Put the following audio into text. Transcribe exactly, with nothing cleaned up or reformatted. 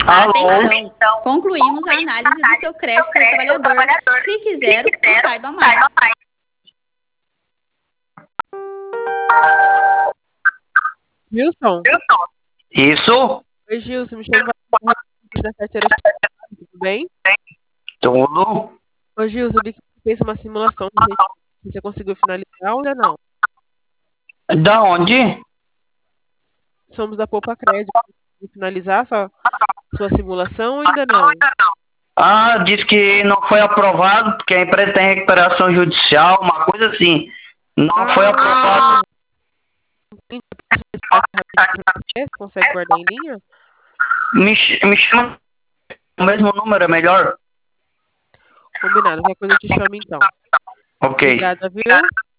Alô? Atenção! Concluímos a análise do seu crédito trabalhador. Clique zero e saiba mais. Gilson? Isso? Oi, Gilson, me chama da carteira assinada, tudo bem? Tudo? Ô, Gilson, eu vi que você fez uma simulação de gente. Você conseguiu finalizar ou ainda não? Da onde? Somos da Poupa Crédito. Conseguiu finalizar sua, sua simulação ou ainda não? Ah, disse que não foi aprovado porque a empresa tem recuperação judicial, uma coisa assim. Não foi aprovado. Entendi. Posso explicar rapidinho pra você? Você consegue guardar em linha? Me, ch- me chama o mesmo número, é melhor? Combinado. Qualquer coisa eu te chamo então. Ok. Obrigada, viu?